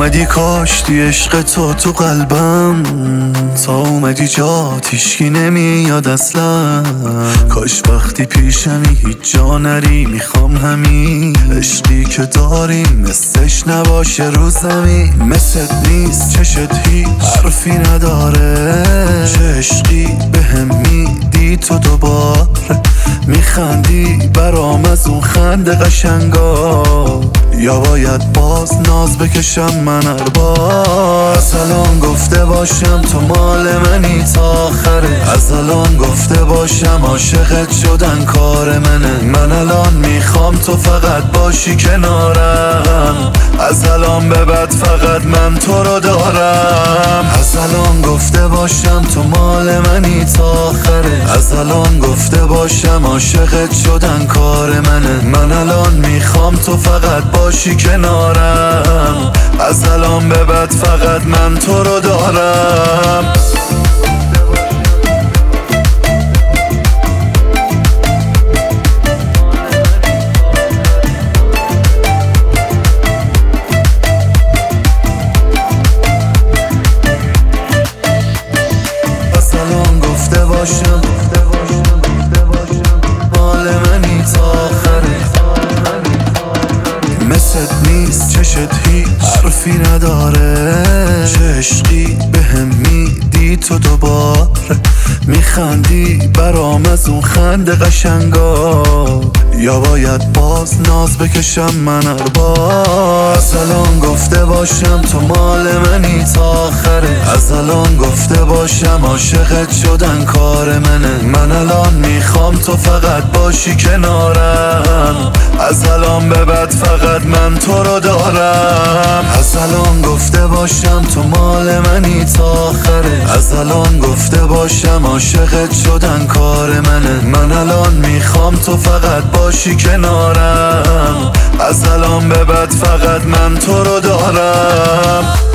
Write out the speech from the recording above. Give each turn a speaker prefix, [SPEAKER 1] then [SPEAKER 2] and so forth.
[SPEAKER 1] اومدی کاشتی عشق تو قلبم، تا اومدی جات هیچکی نمیاد اصلا. کاش وقتی پیشمی هیچ جا نری، میخوام همین عشقی که داریم مثلش نباشه رو زمین. مثلت نیست چشت هیچ حرفی نداره، چه عشقی بهم میدی تو دوباره. میخندی برام از اون خنده قشنگا، یا باید باز ناز بکشم من هر بار؟ از الان گفته باشم تو مال منی تا آخره، از الان گفته باشم عاشقت شدن کار منه. من الان میخوام تو فقط باشی کنارم، از الان به بعد فقط من تو رو دارم. از الان گفته باشم تو مال منی تا آخره، از الان گفته باشم عاشقت شدن کار منه. من الان میخوام تو فقط باشی کنارم، از الان به بعد فقط من تو رو دارم. از الان گفته باشم مال منی تا آخره، مثلت نیست چشت هیچ حرفی نداره، چه عشقی بهم میدی تو دوباره. میخندی برام از اون خنده قشنگا، یا باید باز ناز بکشم من هر بار؟ از الان گفته باشم تو مال منی تا آخره، از الان گفته باشم عاشقت شدن کار منه. من الان میخوام تو فقط باشی کنارم، از الان به بعد فقط من تو رو دارم. از الان گفته باشم تو مال منی تا آخره، از الان گفته باشم عاشقت شدن کار منه. من الان میخوام تو فقط باشی کنارم، از الان به بعد فقط من تو رو دارم.